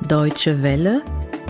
Deutsche Welle,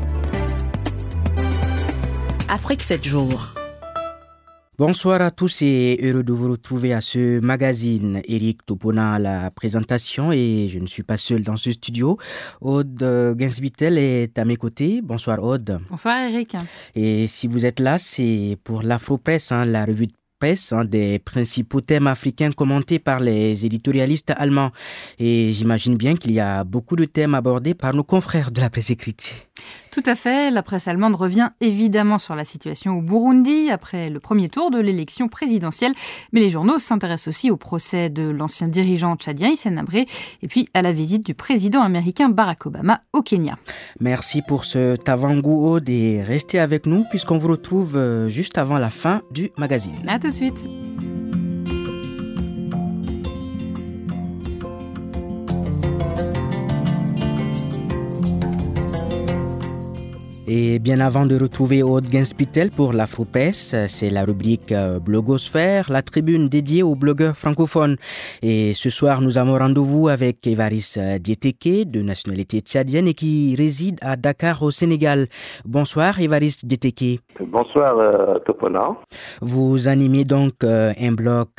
Afrique 7 jours. Bonsoir à tous et heureux de vous retrouver à ce magazine. Eric Topona à la présentation et je ne suis pas seul dans ce studio. Aude Gainsbittel est à mes côtés. Bonsoir Aude. Bonsoir Eric. Et si vous êtes là, c'est pour l'Afropresse, la revue de presse des principaux thèmes africains commentés par les éditorialistes allemands. Et j'imagine bien qu'il y a beaucoup de thèmes abordés par nos confrères de la presse écrite. Tout à fait, la presse allemande revient évidemment sur la situation au Burundi après le premier tour de l'élection présidentielle, mais les journaux s'intéressent aussi au procès de l'ancien dirigeant tchadien Hissène Habré et puis à la visite du président américain Barack Obama au Kenya. Merci pour cet avant-goût Aude et restez avec nous puisqu'on vous retrouve juste avant la fin du magazine. À tout de suite. Et bien avant de retrouver Aude Gainsbittel pour l'Afropresse, c'est la rubrique Blogosphère, la tribune dédiée aux blogueurs francophones. Et ce soir, nous avons rendez-vous avec Évariste Diétéké, de nationalité tchadienne et qui réside à Dakar au Sénégal. Bonsoir Évariste Diétéké. Bonsoir Topona. Vous animez donc un blog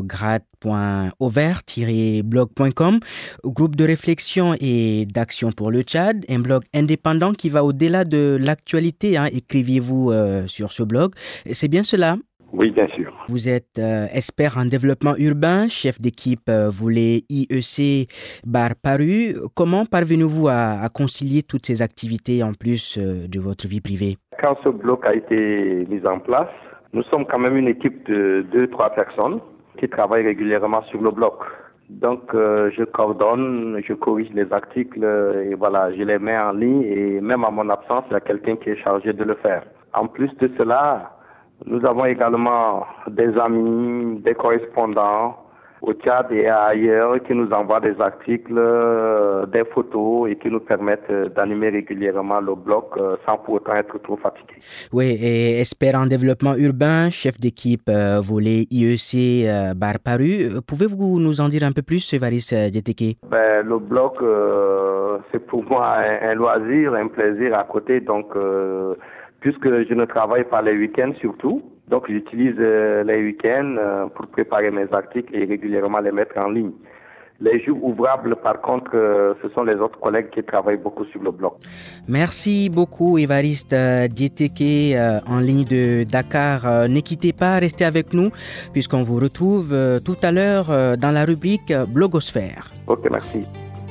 grad.over-blog.com, groupe de réflexion et d'action pour le Tchad, un blog indépendant qui va au-delà de l'actualité, écriviez-vous sur ce blog. C'est bien cela? Oui, bien sûr. Vous êtes expert en développement urbain, chef d'équipe volet IEC Bar Paru. Comment parvenez-vous à concilier toutes ces activités en plus de votre vie privée? Quand ce blog a été mis en place, nous sommes quand même une équipe de 2-3 personnes qui travaillent régulièrement sur le blog. Donc, je coordonne, je corrige les articles et voilà, je les mets en ligne et même à mon absence, il y a quelqu'un qui est chargé de le faire. En plus de cela, nous avons également des amis, des correspondants au Tchad et ailleurs qui nous envoient des articles, des photos et qui nous permettent d'animer régulièrement le blog sans pour autant être trop fatigué. Oui, et expert en développement urbain, chef d'équipe volet IEC Bar Paru. Pouvez-vous nous en dire un peu plus, Évariste Diétéké? Le blog, c'est pour moi un loisir, un plaisir à côté. Donc, puisque je ne travaille pas les week-ends surtout, donc j'utilise les week-ends pour préparer mes articles et régulièrement les mettre en ligne. Les jours ouvrables, par contre, ce sont les autres collègues qui travaillent beaucoup sur le blog. Merci beaucoup, Évariste Diétéké, en ligne de Dakar. Ne quittez pas, restez avec nous, puisqu'on vous retrouve tout à l'heure dans la rubrique Blogosphère. Ok, merci.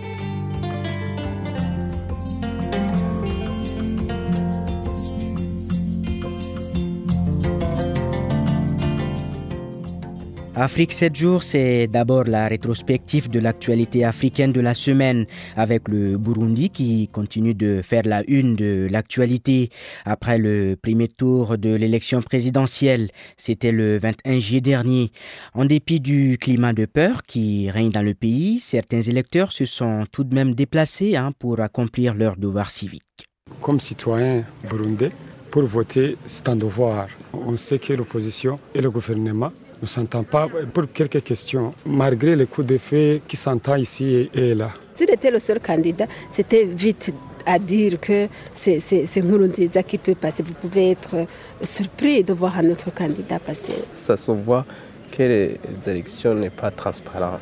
Afrique 7 jours, c'est d'abord la rétrospective de l'actualité africaine de la semaine avec le Burundi qui continue de faire la une de l'actualité après le premier tour de l'élection présidentielle. C'était le 21 juillet dernier. En dépit du climat de peur qui règne dans le pays, certains électeurs se sont tout de même déplacés pour accomplir leur devoir civique. Comme citoyen burundais, pour voter, c'est un devoir. On sait que l'opposition et le gouvernement ne s'entendent pas pour quelques questions, malgré les coups de feu qui s'entendent ici et là. S'il était le seul candidat, c'était vite à dire que c'est Nkurunziza qui peut passer. Vous pouvez être surpris de voir un autre candidat passer. Ça se voit que les élections ne sont pas transparentes.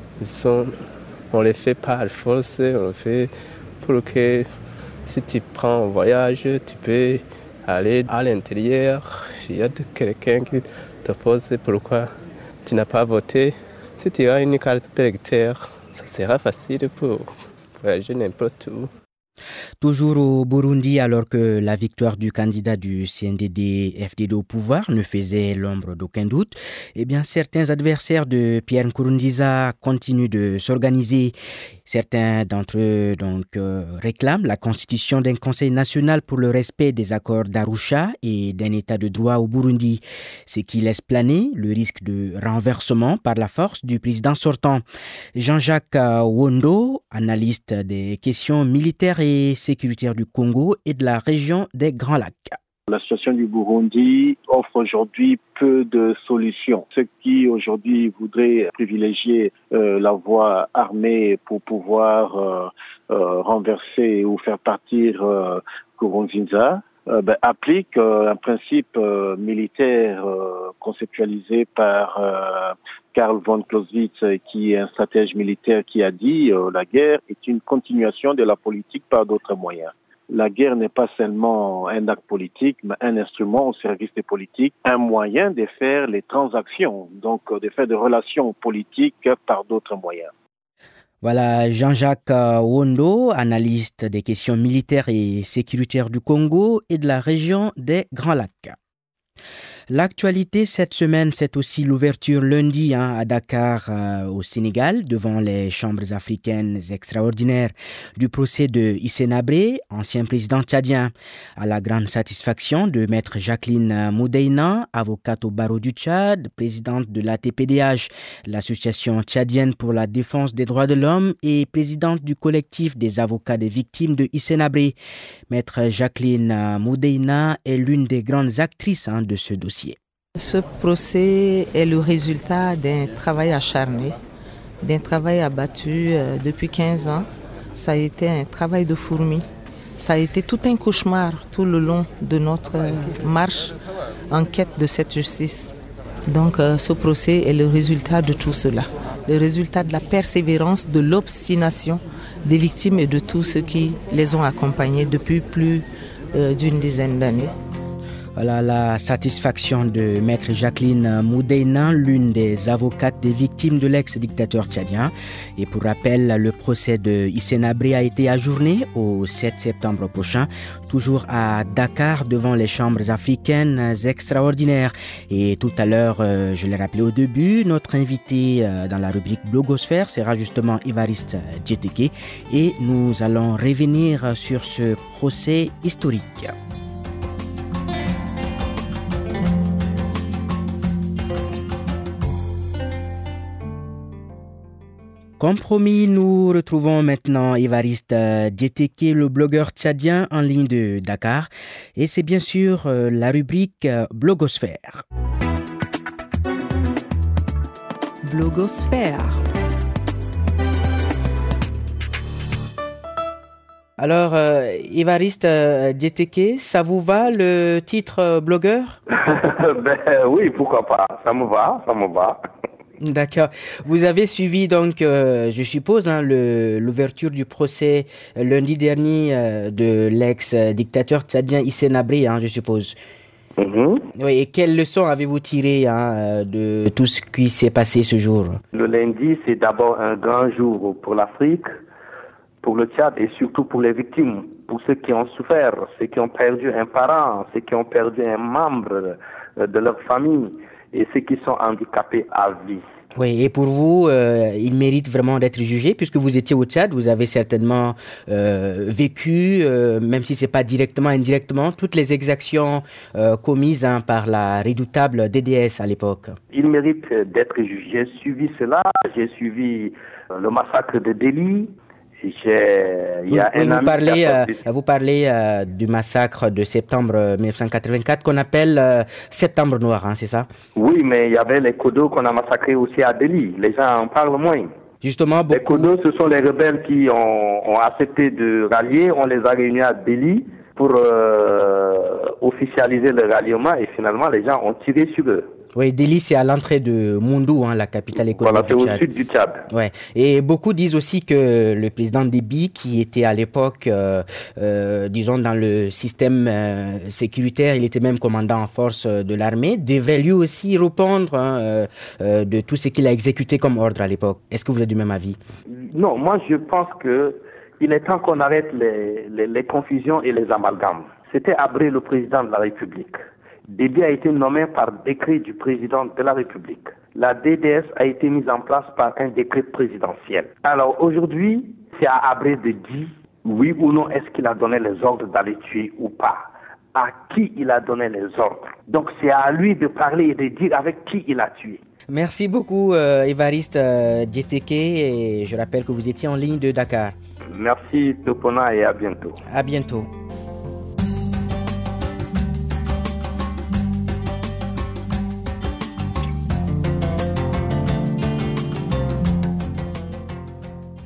On ne les fait pas à force, on le fait pour que si tu prends un voyage, tu peux aller à l'intérieur. Il y a quelqu'un qui te pose pourquoi tu n'as pas voté. Si tu as une carte d'électeur, ça sera facile pour voyager n'importe où. Toujours au Burundi, alors que la victoire du candidat du CNDD-FDD au pouvoir ne faisait l'ombre d'aucun doute, certains adversaires de Pierre Nkurunziza continuent de s'organiser. Certains d'entre eux réclament la constitution d'un conseil national pour le respect des accords d'Arusha et d'un état de droit au Burundi, ce qui laisse planer le risque de renversement par la force du président sortant. Jean-Jacques Wondo, analyste des questions militaires et sécuritaire du Congo et de la région des Grands Lacs. La situation du Burundi offre aujourd'hui peu de solutions. Ceux qui aujourd'hui voudraient privilégier la voie armée pour pouvoir renverser ou faire partir Nkurunziza, applique un principe militaire conceptualisé par Karl von Clausewitz, qui est un stratège militaire qui a dit la guerre est une continuation de la politique par d'autres moyens. La guerre n'est pas seulement un acte politique, mais un instrument au service des politiques, un moyen de faire les transactions, donc de faire des relations politiques par d'autres moyens. Voilà Jean-Jacques Wondo, analyste des questions militaires et sécuritaires du Congo et de la région des Grands Lacs. L'actualité cette semaine, c'est aussi l'ouverture lundi à Dakar, au Sénégal, devant les chambres africaines extraordinaires du procès de Hissène Habré, ancien président tchadien. À la grande satisfaction de maître Jacqueline Moudeina, avocate au barreau du Tchad, présidente de l'ATPDH, l'association tchadienne pour la défense des droits de l'homme et présidente du collectif des avocats des victimes de Hissène Habré. Maître Jacqueline Moudeina est l'une des grandes actrices de ce dossier. Ce procès est le résultat d'un travail acharné, d'un travail abattu depuis 15 ans. Ça a été un travail de fourmi. Ça a été tout un cauchemar tout le long de notre marche en quête de cette justice. Donc ce procès est le résultat de tout cela, le résultat de la persévérance, de l'obstination des victimes et de tous ceux qui les ont accompagnés depuis plus d'une dizaine d'années. Voilà la satisfaction de maître Jacqueline Moudeina, l'une des avocates des victimes de l'ex-dictateur tchadien. Et pour rappel, le procès de Hissène Habré a été ajourné au 7 septembre prochain, toujours à Dakar, devant les chambres africaines extraordinaires. Et tout à l'heure, je l'ai rappelé au début, notre invité dans la rubrique Blogosphère sera justement Évariste Djeteke. Et nous allons revenir sur ce procès historique. Comme promis, nous retrouvons maintenant Évariste Djeteke, le blogueur tchadien en ligne de Dakar. Et c'est bien sûr la rubrique Blogosphère. Blogosphère. Alors, Évariste Djeteke, ça vous va le titre blogueur? Oui, pourquoi pas. Ça me va. D'accord. Vous avez suivi donc, je suppose, l'ouverture du procès lundi dernier de l'ex-dictateur tchadien Hissène Habré, je suppose. Mm-hmm. Oui, et quelles leçons avez-vous tirées de tout ce qui s'est passé ce jour? Le lundi, c'est d'abord un grand jour pour l'Afrique, pour le Tchad et surtout pour les victimes, pour ceux qui ont souffert, ceux qui ont perdu un parent, ceux qui ont perdu un membre de leur famille et ceux qui sont handicapés à vie. Oui, et pour vous, il mérite vraiment d'être jugé puisque vous étiez au Tchad, vous avez certainement vécu, même si ce n'est pas directement, indirectement, toutes les exactions commises par la redoutable DDS à l'époque. Il mérite d'être jugé. J'ai suivi cela, j'ai suivi le massacre de Delhi. Vous parlez du massacre de septembre 1984 qu'on appelle Septembre Noir, c'est ça? Oui, mais il y avait les Kodos qu'on a massacrés aussi à Delhi. Les gens en parlent moins. Justement, Les Kodos, ce sont les rebelles qui ont accepté de rallier. On les a réunis à Delhi pour officialiser le ralliement et finalement les gens ont tiré sur eux. Oui, Delhi, c'est à l'entrée de Mondou, la capitale économique du Tchad. Voilà, c'est au sud du Tchad. Ouais. Et beaucoup disent aussi que le président Déby, qui était à l'époque, disons, dans le système sécuritaire, il était même commandant en force de l'armée, devait lui aussi répondre de tout ce qu'il a exécuté comme ordre à l'époque. Est-ce que vous êtes du même avis? Non, moi je pense qu'il est temps qu'on arrête les confusions et les amalgames. C'était Habré le président de la République. Déby a été nommé par décret du président de la République. La DDS a été mise en place par un décret présidentiel. Alors aujourd'hui, c'est à Habré de dire oui ou non est-ce qu'il a donné les ordres d'aller tuer ou pas. À qui il a donné les ordres. Donc c'est à lui de parler et de dire avec qui il a tué. Merci beaucoup Évariste Djeteke et je rappelle que vous étiez en ligne de Dakar. Merci Topona et à bientôt. À bientôt.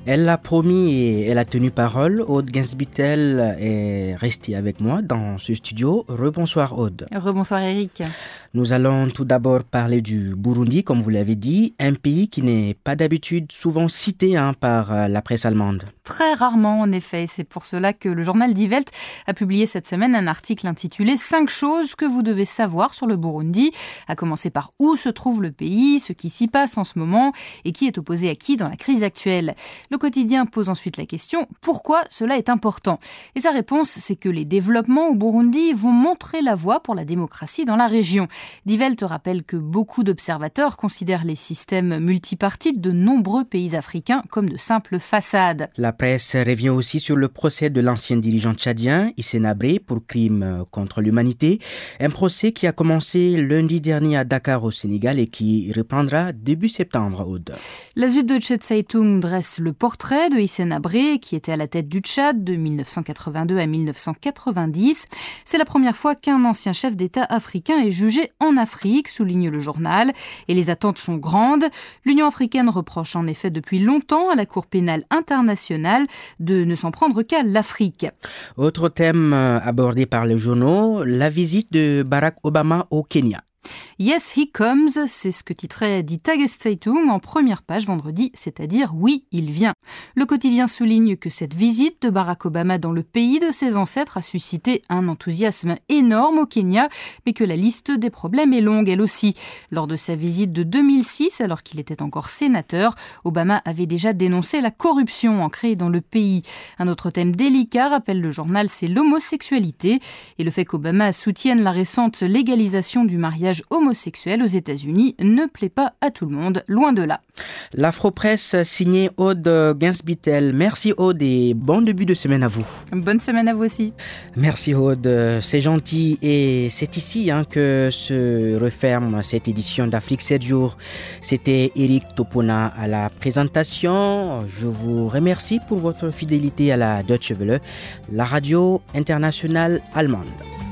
Elle l'a promis et elle a tenu parole. Aude Gainsbittel est restée avec moi dans ce studio. Rebonsoir Aude. Rebonsoir Eric. Nous allons tout d'abord parler du Burundi, comme vous l'avez dit, un pays qui n'est pas d'habitude souvent cité par la presse allemande. Très rarement en effet, c'est pour cela que le journal Die Welt a publié cette semaine un article intitulé « 5 choses que vous devez savoir sur le Burundi », à commencer par où se trouve le pays, ce qui s'y passe en ce moment et qui est opposé à qui dans la crise actuelle. Le quotidien pose ensuite la question « Pourquoi cela est important ?» Et sa réponse, c'est que les développements au Burundi vont montrer la voie pour la démocratie dans la région. Die Welt rappelle que beaucoup d'observateurs considèrent les systèmes multipartites de nombreux pays africains comme de simples façades. La presse revient aussi sur le procès de l'ancien dirigeant tchadien, Hissène Habré, pour crimes contre l'humanité. Un procès qui a commencé lundi dernier à Dakar au Sénégal et qui reprendra début septembre, Aude. La Süddeutsche Zeitung dresse le portrait de Hissène Habré, qui était à la tête du Tchad de 1982 à 1990. C'est la première fois qu'un ancien chef d'État africain est jugé en Afrique, souligne le journal, et les attentes sont grandes. L'Union africaine reproche en effet depuis longtemps à la Cour pénale internationale de ne s'en prendre qu'à l'Afrique. Autre thème abordé par les journaux, la visite de Barack Obama au Kenya. Yes, he comes, c'est ce que titrait Die Tageszeitung en première page vendredi, c'est-à-dire oui, il vient. Le quotidien souligne que cette visite de Barack Obama dans le pays de ses ancêtres a suscité un enthousiasme énorme au Kenya, mais que la liste des problèmes est longue elle aussi. Lors de sa visite de 2006, alors qu'il était encore sénateur, Obama avait déjà dénoncé la corruption ancrée dans le pays. Un autre thème délicat, rappelle le journal, c'est l'homosexualité et le fait qu'Obama soutienne la récente légalisation du mariage homosexuel aux États-Unis ne plaît pas à tout le monde, loin de là. L'Afro-Presse signée Aude Gainsbittel. Merci Aude et bon début de semaine à vous. Bonne semaine à vous aussi. Merci Aude, c'est gentil et c'est ici que se referme cette édition d'Afrique 7 jours. C'était Eric Topona à la présentation. Je vous remercie pour votre fidélité à la Deutsche Welle, la radio internationale allemande.